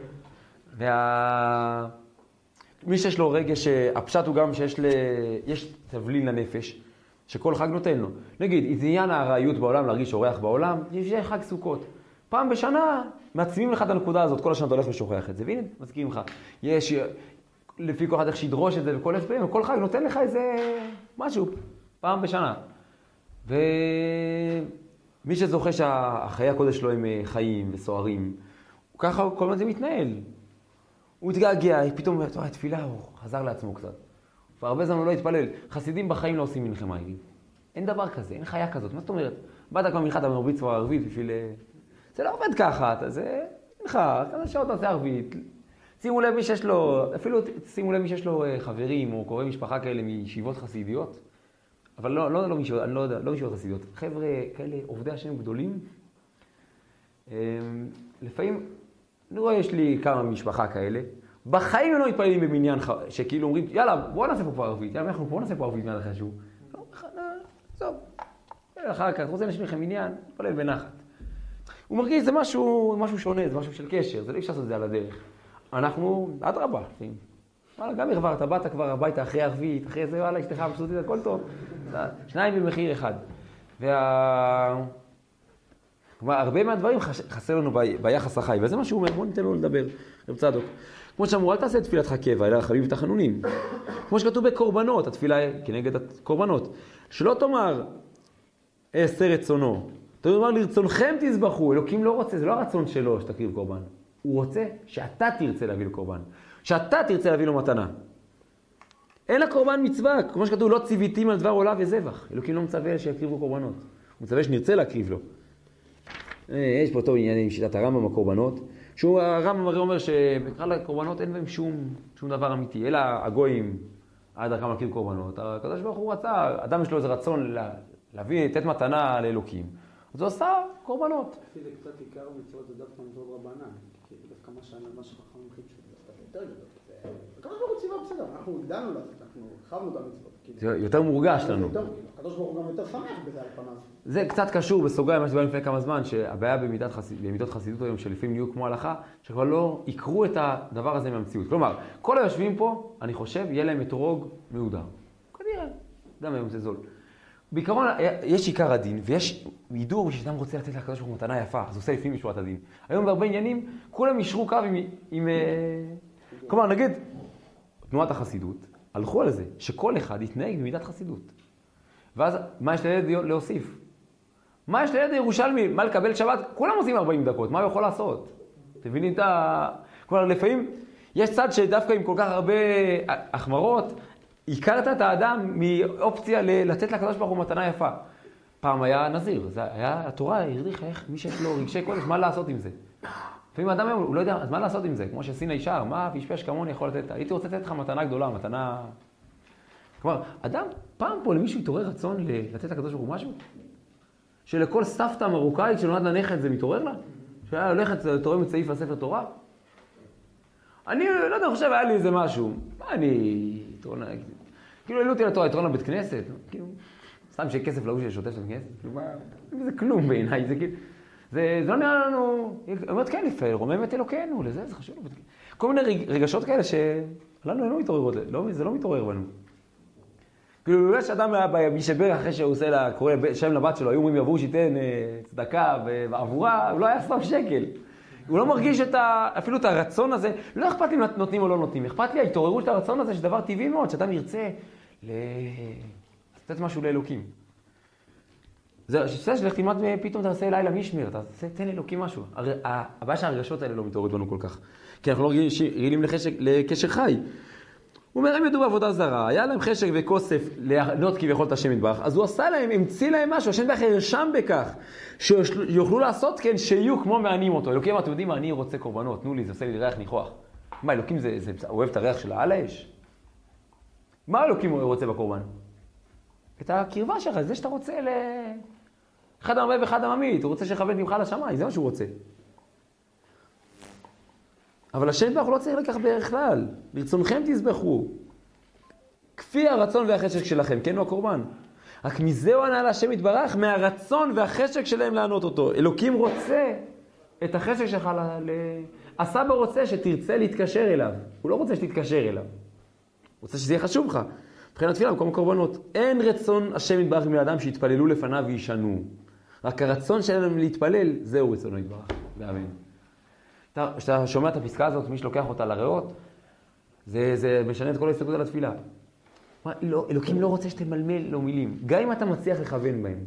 Speaker 1: וה... מי שיש לו רגש, הפשט הוא גם שיש ל... יש תבלין לנפש, שכל חג נותן לו. נגיד, זה עניין הרעיות בעולם, להרגיש אורח בעולם, יש חג סוכות. פעם בשנה מעצמים לך את הנקודה הזאת, כל השנה אתה הולך ושוכח את זה, והנה, מזכירים לך. יש, לפי כל אחד איך שידרוש את זה, וכל הספרים, וכל חג נותן לך איזה משהו, פעם בשנה. ו... מי שזוכה שהחיי הקודש שלו הם חיים וסוערים, ככה כל הזמן זה מתנהל. הוא התגעגע, פתאום התפילה, הוא חזר לעצמו קצת. והרבה זמן הוא לא התפלל. חסידים בחיים לא עושים מלחמה ערבית. אין דבר כזה, אין חיה כזאת. מה זאת אומרת? באת כבר מלחת המרבית צבא ערבית בשביל... זה לא עובד ככה, זה... אין לך, כמה שעות תעשה ערבית. שימו לב מי שיש לו, אפילו שימו לב מי שיש לו חברים או קורא משפחה כאלה מישיבות חסידיות. אבל לא, לא, לא מישיבות, אני לא יודע, לא מישיבות חסידיות. חבר'ה כאלה, עובדי השם גדולים. לפעמים, אני רואה, יש לי כמה משפחה כאלה. בחיים הם לא מתפללים במניין שכאילו אומרים, יאללה, בוא נעשה פה כבר ערבית. יאללה, אנחנו בוא נעשה פה ערבית מיד אחרי שהוא. לא, טוב. אחר כך, רוצה להשמיע לכם עניין, נתפלל בנחת. הוא מרגיש, זה משהו, משהו שונה, זה משהו של קשר, זה לא אפשר לעשות את זה על הדרך. אנחנו, עד רבה. וואלה, גם הרברת, באת כבר הביתה אחרי ערבית, אחרי זה, וואלה, אשתך מבסוטית, הכל טוב. שניים במחיר אחד. וה... הרבה מהדברים חסר לנו ביחס החי, וזה מה שהוא אומר, בוא ניתן לו לדבר, רב צדוק. כמו שאמרו, אל תעשה תפילתך קבע, אלא חביב ותחנונים. כמו שכתוב בקורבנות, התפילה כנגד הקורבנות. שלא תאמר, אעשה רצונו. אתה אומר, לרצונכם תזבחו, אלוקים לא רוצה, זה לא הרצון שלו שתקריב קורבן. הוא רוצה שאתה תרצה להביא לו קורבן. שאתה תרצה להביא לו מתנה. אין לקורבן מצווה, כמו שכתוב, לא ציוויתים על דבר עולה וזבח. אלוקים לא מצווה שיקריבו קורבנות. הוא מצווה שנרצה להקריב לו. יש פה אותו עניין עם שיטת הרמב"ם הקורבנות, שהוא הרמב"ם הרי אומר שבכלל הקורבנות אין בהם שום, שום דבר אמיתי, אלא הגויים עד דרכם להקריב קורבנות. הקדוש ברוך הוא רצה, אדם יש לו איזה רצון להביא, לתת מתנה לאלוקים. אז הוא עשה קורבנות.
Speaker 3: לפי זה קצת עיקר מצוות זה דווקא מצוות רבנן, כי דווקא מה שאני מה שחכמים חושבים שזה דווקא יותר גדול. הקדוש ברוך הוא ציווה בסדר, אנחנו הגדלנו לזה, אנחנו הרחבנו את המצוות.
Speaker 1: זה יותר מורגש לנו.
Speaker 3: הקדוש ברוך הוא גם יותר שמח בזה על פניו.
Speaker 1: זה קצת קשור בסוגריים, מה שדיברנו לפני כמה זמן, שהבעיה במידות חסידות היום שלפעמים נהיו כמו הלכה, שכבר לא יקרו את הדבר הזה מהמציאות. כלומר, כל היושבים פה, אני חושב, יהיה להם אתרוג מהודר. כנראה, גם היום זה זול. בעיקרון, יש עיקר הדין, ויש מידור שאדם רוצה לתת לקדוש ברוך הוא מתנה יפה, אז הוא עושה לפנים משורת הדין. היום בהרבה עניינים, כולם ישרו קו עם... עם כלומר, נגיד, תנועת החסידות, הלכו על זה, שכל אחד יתנהג במידת חסידות. ואז, מה יש לילד להוסיף? מה יש לילד ירושלמי? מה לקבל שבת? כולם עושים ארבעים דקות, מה הוא יכול לעשות? אתם מבינים את ה... כלומר, לפעמים, יש צד שדווקא עם כל כך הרבה החמרות, הכרת את האדם מאופציה לתת לקדוש ברוך הוא מתנה יפה. פעם היה נזיר, זה היה, התורה הרדיכה איך מי שיש לו רגשי קודש, מה לעשות עם זה? לפעמים האדם הוא לא יודע, אז מה לעשות עם זה? כמו שסין הישר, מה וישפש כמוני יכול לתת? הייתי רוצה לתת לך מתנה גדולה, מתנה... כלומר, אדם, פעם פה למישהו יתעורר רצון לתת לקדוש ברוך הוא משהו? שלכל סבתא מרוקאית שנולד לנכד זה מתעורר לה? שהיה הולכת, תורם את סעיף הספר תורה? אני לא יודע, חושב, היה לי איזה משהו. מה אני... כאילו, העלו אותי לתורה, יתרון לבית כנסת. כאילו, סתם שכסף להוא ששוטף לבית כנסת. כאילו, מה... זה כלום בעיניי, זה כאילו... זה לא נראה לנו... היא אומרת, כן, יפה, רומם את אלוקינו, לזה, זה חשוב. כל מיני רגשות כאלה שלנו אין לו מתעוררות, זה לא מתעורר בנו. כאילו, יש אדם משבר אחרי שהוא עושה לה, קורא שם לבת שלו, היו אומרים יבואו שייתן צדקה ועבורה, הוא לא היה סתם שקל. הוא לא מרגיש את ה... אפילו את הרצון הזה, לא אכפת לי אם נותנים או לא נותנים, אכפת לי ההתעוררות את הרצון הזה, שדבר טבעי מאוד, שאדם ירצה ל... לתת משהו לאלוקים. זה שאתה שלך תלמד פתאום תעשה לילה משמר, אתה תן לאלוקים משהו. הבעיה שההרגשות האלה לא מתעוררות בנו כל כך, כי אנחנו לא רגילים לקשר חי. הוא אומר, הם ידעו בעבודה זרה, היה להם חשק וכוסף לענות כביכול את השם יתברך, אז הוא עשה להם, המציא להם משהו, השם יתברך הרשם בכך, שיוכלו לעשות כן, שיהיו כמו מענים אותו. אלוקים, אתם יודעים מה, אני רוצה קורבנות, תנו לי, זה עושה לי ריח ניחוח. מה, אלוקים זה, זה, הוא אוהב את הריח של העל האש? מה אלוקים הוא רוצה בקורבן? את הקרבה שלך, זה שאתה רוצה ל... אחד המרבה ואחד הממית, הוא רוצה שיכוון ממך לשמיים, זה מה שהוא רוצה. אבל השם יתברך לא צריך לקח בערך כלל. ברצונכם תזבחו. כפי הרצון והחשק שלכם, כן הוא הקורבן. רק מזהו ענה להשם יתברך, מהרצון והחשק שלהם לענות אותו. אלוקים רוצה את החשק שלך, ל... הסבא רוצה שתרצה להתקשר אליו. הוא לא רוצה שתתקשר אליו. הוא רוצה שזה יהיה חשוב לך. מבחינת תפילה, במקום הקורבנות. אין רצון השם יתברך מלאדם שיתפללו לפניו וישנו. רק הרצון שלהם להתפלל, זהו רצונו יתברך. ואמן. כשאתה שומע את הפסקה הזאת, מי שלוקח אותה לריאות, זה, זה משנה את כל ההסתכלות על התפילה. לא, אלוקים לא רוצה שתמלמל לו מילים, גם אם אתה מצליח לכוון בהם.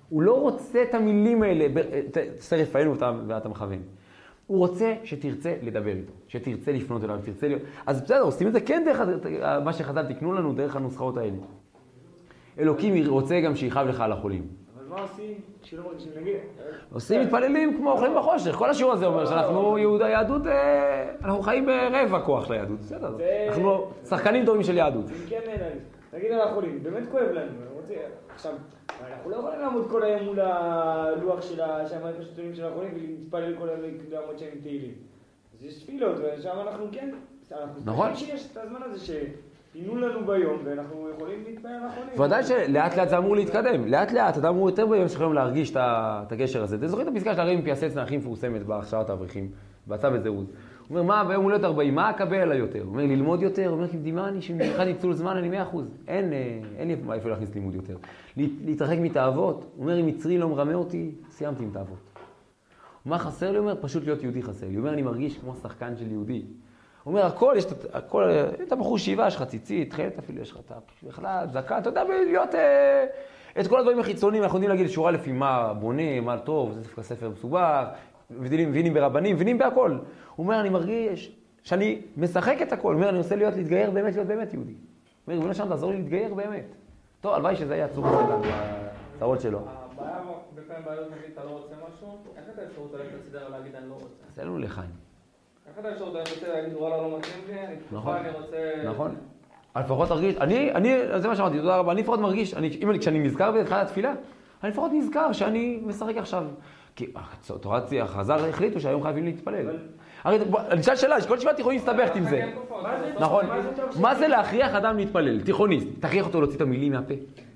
Speaker 1: הוא לא רוצה את המילים האלה, תעשה רפאנו ואתה מכוון. הוא רוצה שתרצה לדבר איתו, שתרצה לפנות אליו, תרצה להיות... אז בסדר, עושים את זה כן דרך מה שחז"ל תקנו לנו, דרך הנוסחאות האלה. אלוקים רוצה גם שיכאב לך על החולים.
Speaker 4: אבל מה עושים שלא מרגישים להגיד?
Speaker 1: עושים מתפללים כמו אוכלים בחושך. כל השיעור הזה אומר שאנחנו יהדות, אנחנו חיים ברבע כוח ליהדות. בסדר, אנחנו שחקנים טובים של יהדות.
Speaker 4: כן, נגיד על החולים, באמת כואב לנו. עכשיו, אנחנו לא יכולים לעמוד כל היום מול הלוח של המערכת השלטונים של החולים ולהתפלל כל היום לעמוד שהם תהילים. אז יש תפילות, ושם אנחנו כן, אנחנו חושבים שיש את הזמן הזה שפינו לנו ביום, ואנחנו יכולים להתפלל על החולים.
Speaker 1: ודאי שלאט לאט זה אמור להתקדם. לאט לאט, אתה אמור יותר ביום שיכולים להרגיש את הקשר הזה. אתם זוכרים את הפסקה של הרבי מפייסצנה הכי מפורסמת בהכשרת האברכים, בצו וזהות. הוא אומר, מה ביום הולדת ארבעים, מה אקבל עליי יותר? הוא אומר, ללמוד יותר, הוא אומר, כמדימני, שמבחד ניצול זמן, אני מאה אחוז. אין, אין לי איפה להכניס לימוד יותר. להתרחק מתאוות, הוא אומר, אם מצרי לא מרמה אותי, סיימתי עם תאוות. מה חסר לי? הוא אומר, פשוט להיות יהודי חסר לי. הוא אומר, אני מרגיש כמו שחקן של יהודי. הוא אומר, הכל, יש הכל, אתה בחור שיבה, יש לך ציצית, תחילת אפילו, יש לך בכלל, זקה, אתה יודע, להיות את כל הדברים החיצוניים, אנחנו יודעים להגיד שורה לפי מה בונה, מה טוב, זה דווקא ספר מסובך, מבינים ברבנים, מבינים בהכל. הוא אומר, אני מרגיש שאני משחק את הכל. הוא אומר, אני רוצה להיות, להתגייר באמת, להיות באמת יהודי. הוא אומר, בוא נשם, תעזור לי להתגייר באמת. טוב, הלוואי שזה היה עצור שלנו, הצרות שלו.
Speaker 2: הבעיה, בפעמים בעיות נגיד, אתה לא רוצה משהו, איך אתה אפשרות ללכת לצידר להגיד, אני לא רוצה?
Speaker 1: זה לנו לחיים.
Speaker 2: איך אתה אפשרות, אני רוצה להגיד, וואלה, לא מתאים לי, אני תקופה, אני רוצה...
Speaker 1: נכון. לפחות תרגיש, אני, אני, זה מה שאמרתי, תודה רבה, אני לפחות מרגיש, אני, כשאני נזכר בתחילת התפילה, אני לפחות נזכר שאני משחק עכשיו. כי תורת החז"ל החליטו שהיום חייבים להתפלל. הרי, אני אשאל שאלה, שכל שבעה תיכונים מסתבכת עם זה. נכון. מה זה להכריח אדם להתפלל? תיכוניסט. תכריח אותו להוציא את המילים מהפה.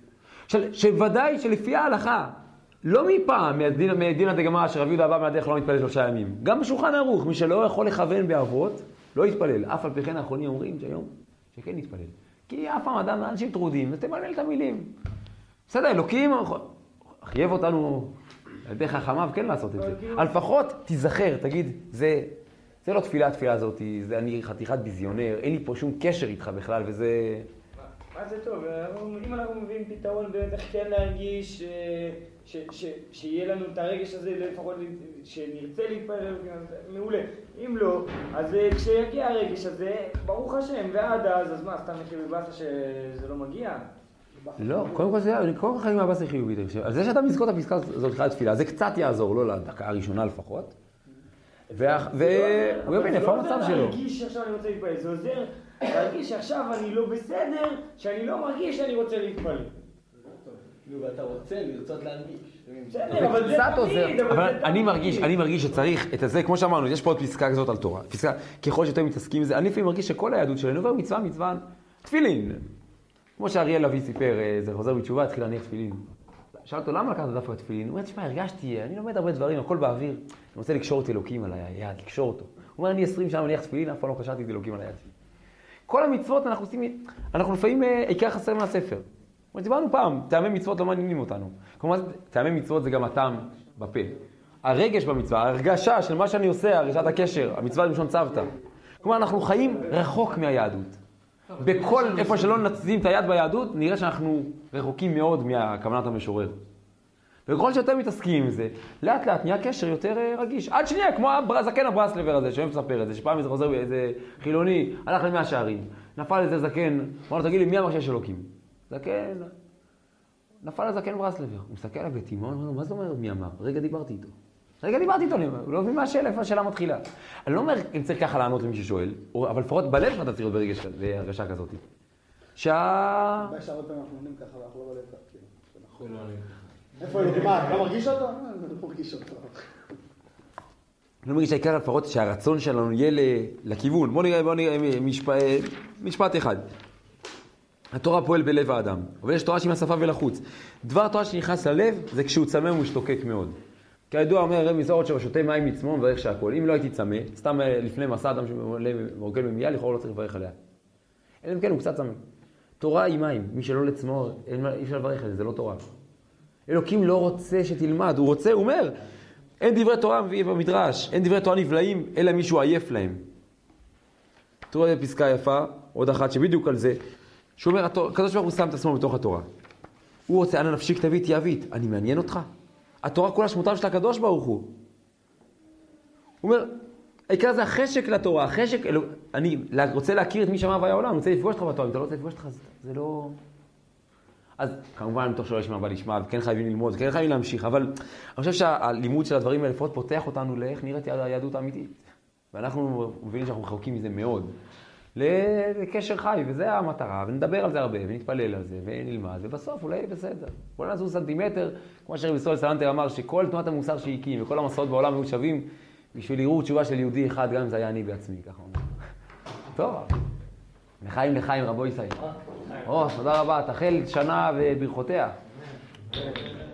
Speaker 1: שוודאי שלפי ההלכה, לא מפעם, מהדין הדגמה שרבי יהודה הבא מהדרך לא מתפלל שלושה ימים. גם בשולחן ערוך, מי שלא יכול לכוון באבות, לא יתפלל. אף על פי כן האחרונים אומרים שהיום, שכן יתפלל. כי אף פעם אדם, אנשים טרודים, ותמלל את המילים. בסדר, אלוקים, חייב אותנו על ידי חכמיו כן לעשות את זה. אבל לפחות תיזכר, תגיד, זה, זה לא תפילה, התפילה הזאת, זה אני חתיכת ביזיונר, אין לי פה שום קשר איתך בכלל, וזה...
Speaker 4: מה זה טוב, אם אנחנו מביאים פתרון באמת איך כן להרגיש שיהיה לנו את הרגש הזה, לפחות שנרצה להתפלל, מעולה. אם לא, אז כשיגיע הרגש הזה, ברוך השם, ועד אז, אז מה, סתם נחיה בבאסה שזה לא מגיע?
Speaker 1: לא, קודם כל זה, אני קודם כל חיים מהבאסה חיובית. על זה שאתה מזכור את הפסקה הזאת תחילת תפילה, זה קצת יעזור, לא לדקה הראשונה לפחות. והוא יבין, איפה המצב שלו?
Speaker 4: זה לא להרגיש שעכשיו אני רוצה להתפלל, זה עוזר להרגיש שעכשיו אני לא בסדר, שאני לא מרגיש שאני רוצה להתפלל.
Speaker 2: ואתה רוצה לרצות להרגיש.
Speaker 4: בסדר, אבל זה תמיד.
Speaker 1: אבל אני מרגיש, אני מרגיש שצריך את זה, כמו שאמרנו, יש פה עוד פסקה כזאת על תורה. פסקה, ככל שאתם מתעסקים בזה, אני לפעמים מרגיש שכל היהדות שלנו עובר מצווה מצווה תפילין. כמו שאריאל אבי סיפר, זה חוזר בתשובה, התחיל להניח תפילין. שאל אותו, למה לקחת דווקא תפילין? הוא אומר, תשמע, הרגשתי, אני לומד הרבה דברים, הכל באוויר. אני רוצה לקשור את אלוקים על היד, לקשור אותו. הוא אומר, אני עשרים שנה מניח תפילין, אף פעם לא קשרתי את אלוקים על היד. כל המצוות אנחנו עושים, אנחנו לפעמים עיקר חסר מהספר. כמו שדיברנו פעם, טעמי מצוות לא מעניינים אותנו. כלומר, טעמי מצוות זה גם הטעם בפה. הרגש במצווה, ההרגשה של מה שאני עושה, הרגשת הקשר, המצווה למשון צוותא. כלומר, אנחנו חיים רחוק מהיהדות. בכל איפה שלא נצזים את היד ביהדות, נראה שאנחנו רחוקים מאוד מהכוונת המשורר. וככל שאתם מתעסקים עם זה, לאט לאט נהיה קשר יותר רגיש. עד שנייה, כמו הזקן הברסלבר הזה, שאוהב לספר את זה, שפעם זה חוזר באיזה חילוני, הלך למאה שערים, נפל איזה זקן, אמר לו, תגיד לי, מי אמר שיש אלוקים? זקן, נפל הזקן ברסלבר, הוא מסתכל עליו בתימה, הוא אומר, מה זה אומר מי אמר? רגע דיברתי איתו. רגע דיברתי איתו, הוא לא מבין מה השאלה, איפה השאלה מתחילה. אני לא אומר אם צריך ככה לענות למי ששואל, אבל לפחות בלב שאתה צריך להיות בהרגשה כזאת. שה...
Speaker 3: הרבה שהרבה פעמים אנחנו עונים ככה, אנחנו לא בלב ככה. איפה אלוקים? מה, אתה לא מרגיש אותו? אני לא מרגיש אותו.
Speaker 1: אני לא מרגיש שהעיקר לפחות שהרצון שלנו יהיה לכיוון. בוא נראה, בוא נראה משפט אחד. התורה פועל בלב האדם, אבל יש תורה שהיא מהשפה ולחוץ. דבר התורה שנכנס ללב זה כשהוא צמא ומשתוקק מאוד. כידוע אומר רבי מסורת ששותה מים מצמו מברך שהכל. אם לא הייתי צמא, סתם לפני מסע אדם שמורגל במייה, לכאורה לא צריך לברך עליה. אלא אם כן הוא קצת צמא. תורה היא מים, מי שלא לצמו, אי אפשר לברך על זה, זה לא תורה. אלוקים לא רוצה שתלמד, הוא רוצה, הוא אומר, אין דברי תורה מביא במדרש, אין דברי תורה נבלעים, אלא מישהו עייף להם. תראו את פסקה יפה, עוד אחת שבדיוק על זה, שהוא אומר, הקדוש ברוך הוא שם את עצמו בתוך התורה. הוא רוצה, אנא נפשי כתבי תיאבית. אני מעניין אותך? התורה כולה שמותיו של הקדוש ברוך הוא. הוא אומר, העיקר זה החשק לתורה, החשק, אלו, אני רוצה להכיר את מי שמע הווי העולם, אני רוצה לפגוש אותך בתורה, אם אתה לא רוצה לפגוש אותך, זה, זה לא... אז כמובן, מתוך שלא ישמע אבל ישמע, כן חייבים ללמוד, כן חייבים להמשיך, אבל אני חושב שהלימוד של הדברים האלה לפחות פותח אותנו לאיך נראית היהדות האמיתית. ואנחנו מבינים שאנחנו רחוקים מזה מאוד. לקשר חי, וזה המטרה, ונדבר על זה הרבה, ונתפלל על זה, ונלמד, ובסוף אולי בסדר. אולי נעשו סנטימטר, כמו שרבי סול סלנטר אמר, שכל תנועת המוסר שהקים, וכל המסעות בעולם היו שווים, בשביל לראות תשובה של יהודי אחד, גם אם זה היה אני בעצמי, ככה אומר. טוב, לחיים לחיים, רבו ישראל. או, תודה רבה, תחל שנה וברכותיה.